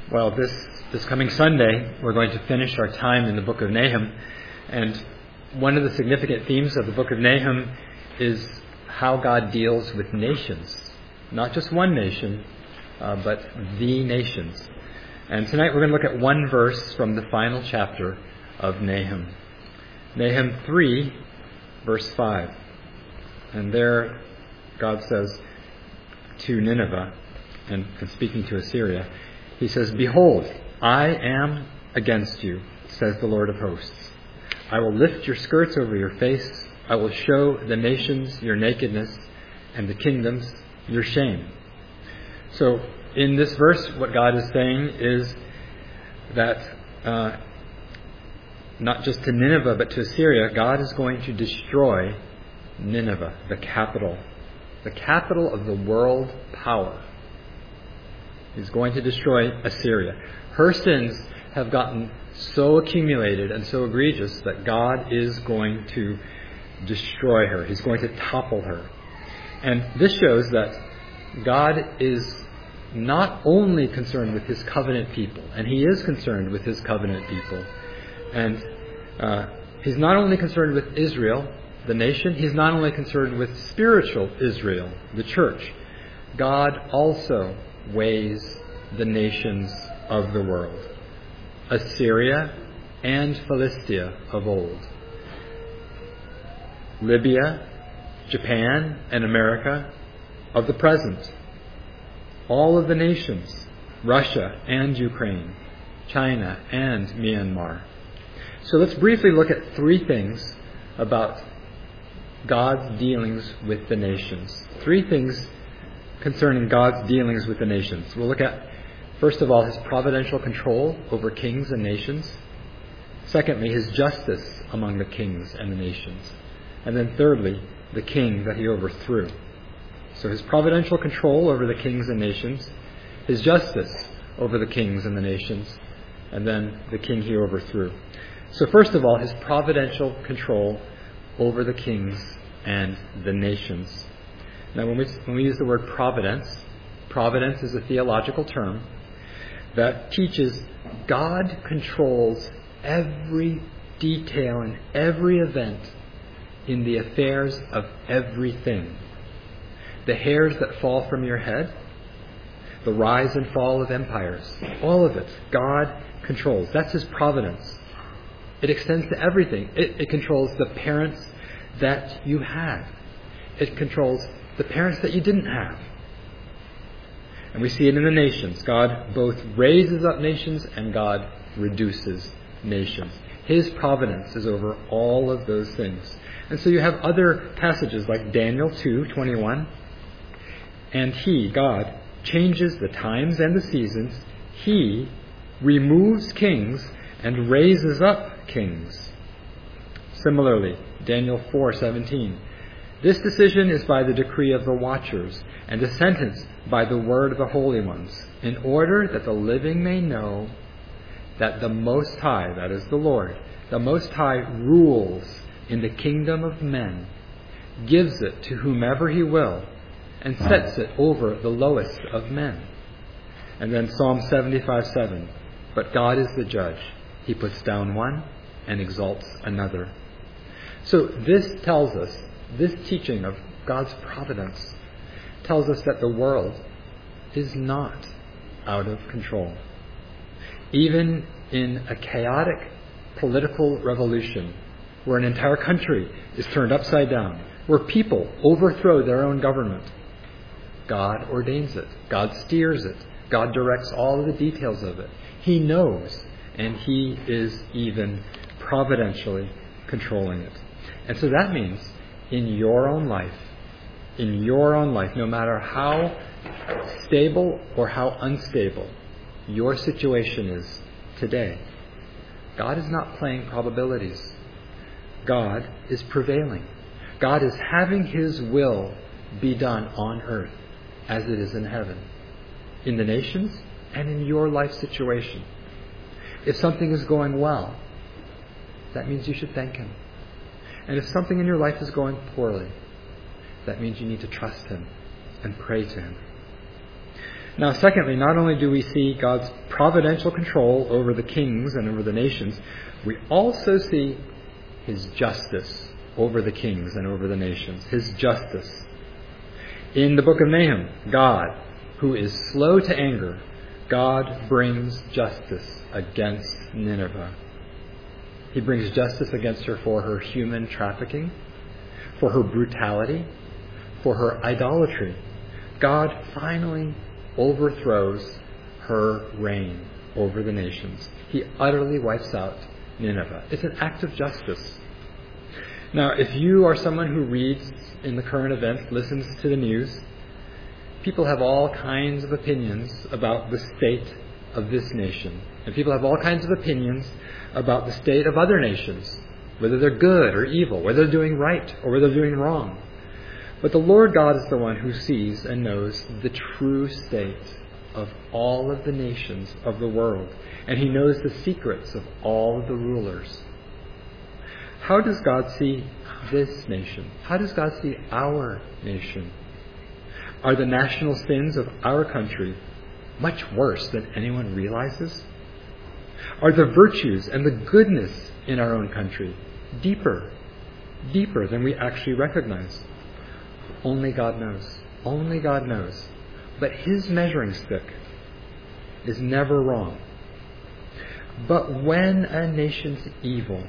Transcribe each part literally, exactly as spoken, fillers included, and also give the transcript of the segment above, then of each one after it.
Well, this, this coming Sunday, we're going to finish our time in the book of Nahum. And one of the significant themes of the book of Nahum is how God deals with nations. Not just one nation, uh, but the nations. And tonight we're going to look at one verse from the final chapter of Nahum. Nahum three, verse five. And there God says to Nineveh, and, and speaking to Assyria, He says, "Behold, I am against you, says the Lord of hosts. I will lift your skirts over your face. I will show the nations your nakedness and the kingdoms your shame." So in this verse, what God is saying is that uh, not just to Nineveh, but to Assyria, God is going to destroy Nineveh, the capital, the capital of the world power. He's going to destroy Assyria. Her sins have gotten so accumulated and so egregious that God is going to destroy her. He's going to topple her. And this shows that God is not only concerned with His covenant people, and He is concerned with His covenant people. And uh, He's not only concerned with Israel, the nation, He's not only concerned with spiritual Israel, the church. God also weighs the nations of the world, Assyria and Philistia of old, Libya, Japan, and America of the present, all of the nations, Russia and Ukraine, China and Myanmar. So let's briefly look at three things about God's dealings with the nations. Three things concerning God's dealings with the nations. We'll look at, first of all, His providential control over kings and nations. Secondly, His justice among the kings and the nations. And then thirdly, the king that He overthrew. So His providential control over the kings and nations, His justice over the kings and the nations, and then the king He overthrew. So first of all, His providential control over the kings and the nations. Now, when we, when we use the word providence, providence is a theological term that teaches God controls every detail and every event in the affairs of everything. The hairs that fall from your head, the rise and fall of empires, all of it, God controls. That's His providence. It extends to everything. It, it controls the parents that you had. It controls the parents that you didn't have. And we see it in the nations. God both raises up nations and God reduces nations. His providence is over all of those things. And so you have other passages like Daniel two twenty-one. "And He, God, changes the times and the seasons. He removes kings and raises up kings." Similarly, Daniel four seventeen. "This decision is by the decree of the watchers, and a sentence by the word of the holy ones, in order that the living may know that the Most High," that is the Lord, "the Most High rules in the kingdom of men, gives it to whomever He will, and sets it over the lowest of men." And then Psalm seventy-five seven. "But God is the judge. He puts down one and exalts another." So this tells us, this teaching of God's providence tells us that the world is not out of control. Even in a chaotic political revolution, where an entire country is turned upside down, where people overthrow their own government, God ordains it. God steers it. God directs all of the details of it. He knows, and He is even providentially controlling it. And so that means in your own life, in your own life, no matter how stable or how unstable your situation is today, God is not playing probabilities. God is prevailing. God is having His will be done on earth as it is in heaven, in the nations and in your life situation. If something is going well, that means you should thank Him. And if something in your life is going poorly, that means you need to trust Him and pray to Him. Now, secondly, not only do we see God's providential control over the kings and over the nations, we also see his justice over the kings and over the nations. His justice. In the book of Nahum, God, who is slow to anger, God brings justice against Nineveh. He brings justice against her for her human trafficking, for her brutality, for her idolatry. God finally overthrows her reign over the nations. He utterly wipes out Nineveh. It's an act of justice. Now, if you are someone who reads in the current events, listens to the news, people have all kinds of opinions about the state of this nation. And people have all kinds of opinions about the state of other nations, whether they're good or evil, whether they're doing right or whether they're doing wrong. But the Lord God is the one who sees and knows the true state of all of the nations of the world. And he knows the secrets of all of the rulers. How does God see this nation? How does God see our nation? Are the national sins of our country much worse than anyone realizes? Are the virtues and the goodness in our own country deeper, deeper than we actually recognize? Only God knows. Only God knows. But his measuring stick is never wrong. But when a nation's evil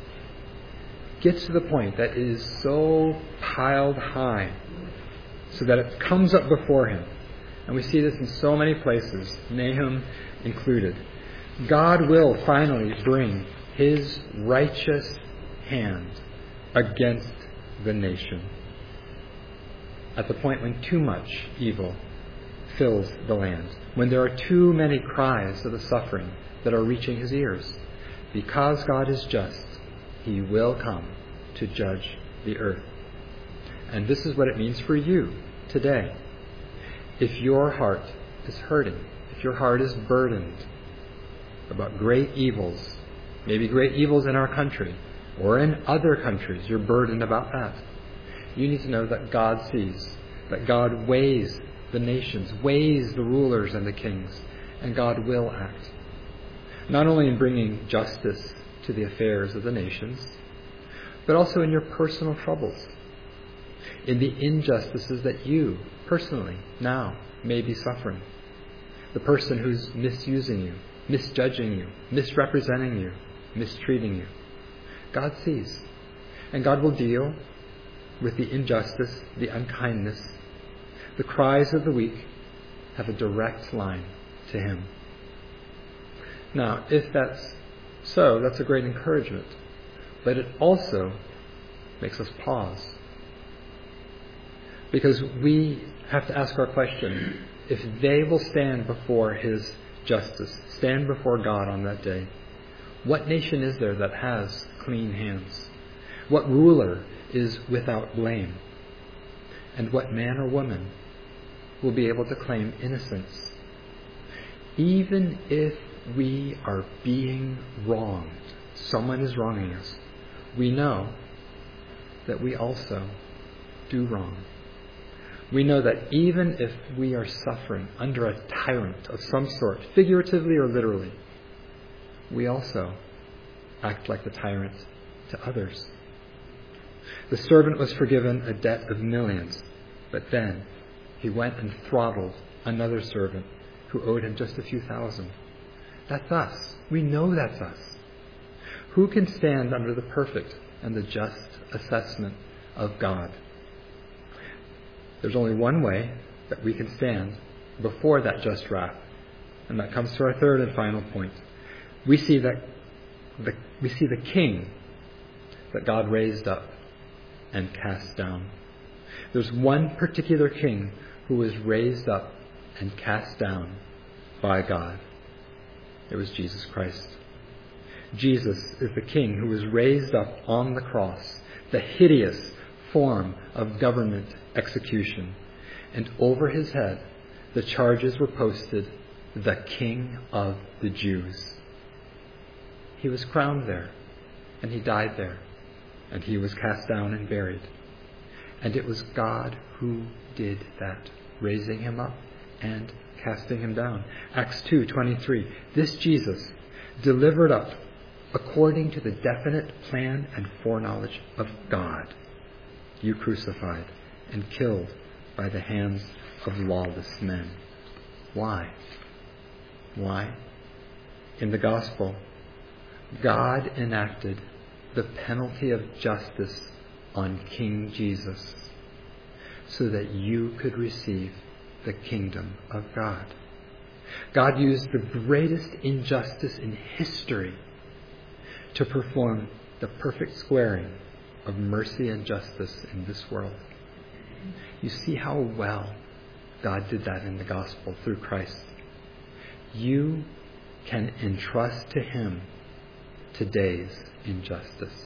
gets to the point that it is so piled high so that it comes up before him, and we see this in so many places, Nahum included, God will finally bring his righteous hand against the nation. At the point when too much evil fills the land, when there are too many cries of the suffering that are reaching his ears. Because God is just, he will come to judge the earth. And this is what it means for you today. If your heart is hurting, if your heart is burdened about great evils, maybe great evils in our country or in other countries, you're burdened about that. You need to know that God sees, that God weighs the nations, weighs the rulers and the kings, and God will act. Not only in bringing justice to the affairs of the nations, but also in your personal troubles, in the injustices that you personally now may be suffering. The person who's misusing you, misjudging you, misrepresenting you, mistreating you. God sees, and God will deal with the injustice, the unkindness. The cries of the weak have a direct line to him. Now, if that's so, that's a great encouragement. But it also makes us pause. Because we have to ask our question, if they will stand before his justice, stand before God on that day, what nation is there that has clean hands? What ruler is without blame? And what man or woman will be able to claim innocence? Even if we are being wronged, someone is wronging us, we know that we also do wrong. We know that even if we are suffering under a tyrant of some sort, figuratively or literally, we also act like the tyrant to others. The servant was forgiven a debt of millions, but then he went and throttled another servant who owed him just a few thousand. That's us. We know that's us. Who can stand under the perfect and the just assessment of God? There's only one way that we can stand before that just wrath. And that comes to our third and final point. We see that the, we see the king that God raised up and cast down. There's one particular king who was raised up and cast down by God. It was Jesus Christ. Jesus is the king who was raised up on the cross, the hideous form of government execution. And over his head, the charges were posted, the King of the Jews. He was crowned there, and he died there, and he was cast down and buried. And it was God who did that, raising him up and casting him down. Acts two twenty-three. This Jesus, delivered up according to the definite plan and foreknowledge of God, you crucified and killed by the hands of lawless men. Why? Why? In the gospel, God enacted the penalty of justice on King Jesus so that you could receive the kingdom of God. God used the greatest injustice in history to perform the perfect squaring of mercy and justice in this world. You see how well God did that in the gospel through Christ. You can entrust to him today's injustice.